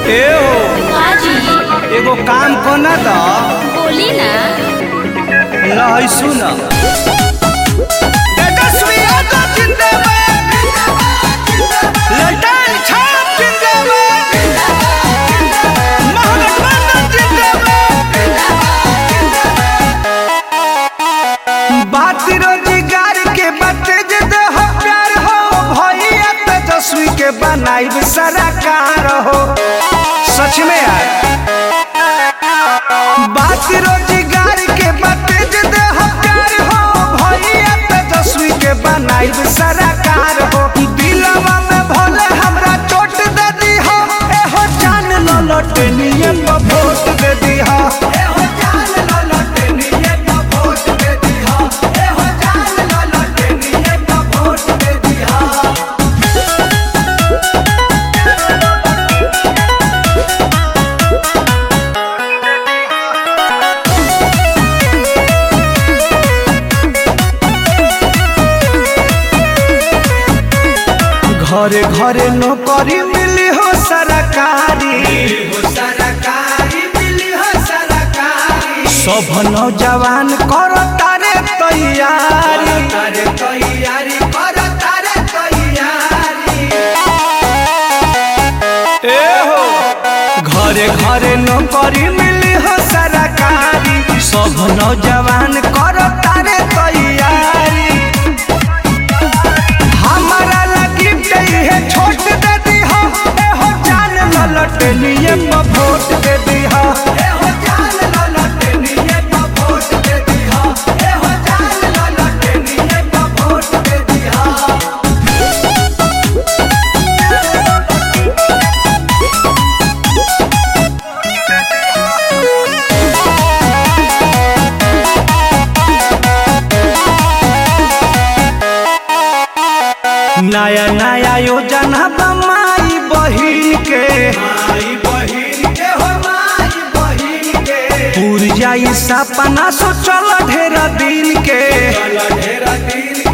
ए हो बाजी एगो काम कोना द बोली ना। लहै सुन तेजस्वी यादव जिंदाबाद लल्टन छाप जिंदाबाद महागठबंधन जिंदाबाद। बात रोजगार के बाटे जे देह प्यार हो भैया तेजस्वी के बनाई सरकार हो। सच में यार बात रोजगार के बाटे जे देह प्यार हो भैया तेजस्वी के बनाई सरकार हो। दिलवा में भले हमरा चोट दे दी हो एहो जान लो लटनिए पर वोट दे दी हो। एहो जान लो लटनिए पर वोट दे दी हो। एहो जान लो लटनिए पर वोट दे दी हो। घरे घरे नौकरी मिली हो सरकारी मिली हो सरकारी। सब नौजवान करो तारे तैयारी ए हो घरे घरे नौकरी मिली हो सरकारी। सब नौजवान करो तारे तैयारी। हमारा लगी है छोट दे दी हो एहो जान ललटनिए पर वोट दे दी हो। एहो जान ललटनिए पर वोट दे दी हो। एहो जान ललटनिए पर वोट दे दी हो। नया नया योजना बमाई बहिन के पूर जाई सपना सोचल ढेर दिन के।